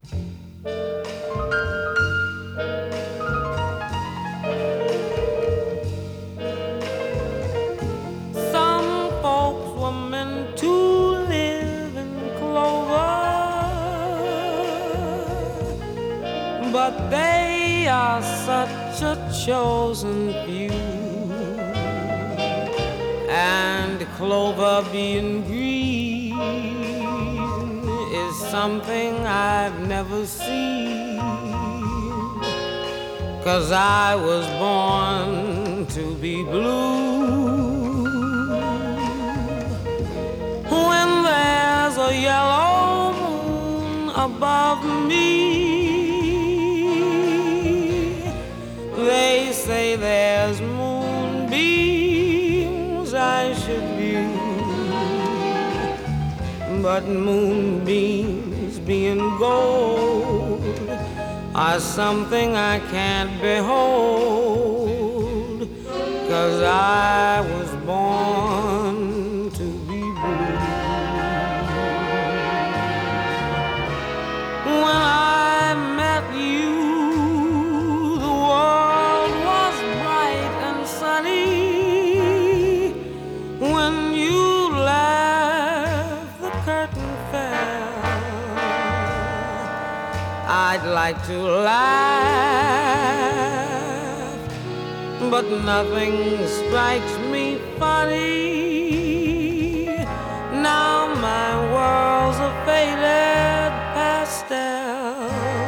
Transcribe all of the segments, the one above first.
Some folks were meant to live in clover, but they are such a chosen few. And clover being green is something I've never seen, 'cause I was born to be blue. When there's a yellow moon above me, they say there's moonbeams I should view. But moonbeams being gold are something I can't behold, 'cause I was born to be blue. When I met you, the world was bright and sunny. When you left, the curtain fell. I'd like to laugh, but nothing strikes me funny. Now my world's a faded pastel.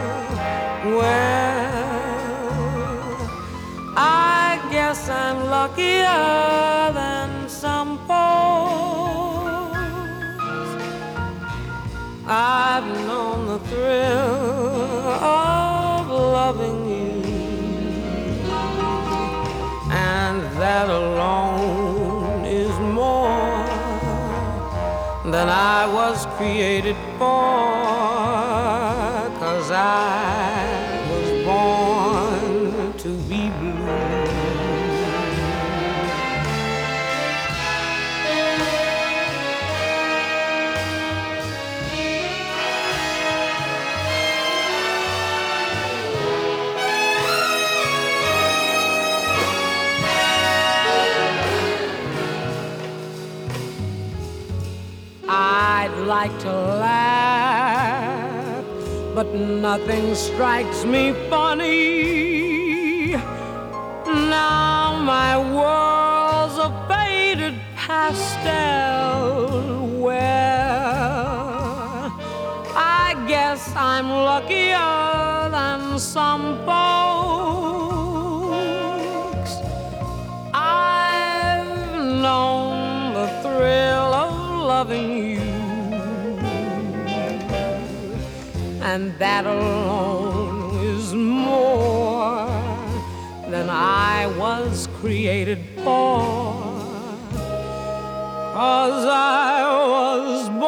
Well, I guess I'm luckier than some folks. I've known the thrill of loving you, and that alone is more than I was created for, 'cause I was born to be blue. I'd like to laugh, but nothing strikes me funny. Now my world's a faded pastel. Well, I guess I'm luckier than some folks. I've known the thrill of loving you, and that alone is more than I was created for, 'cause I was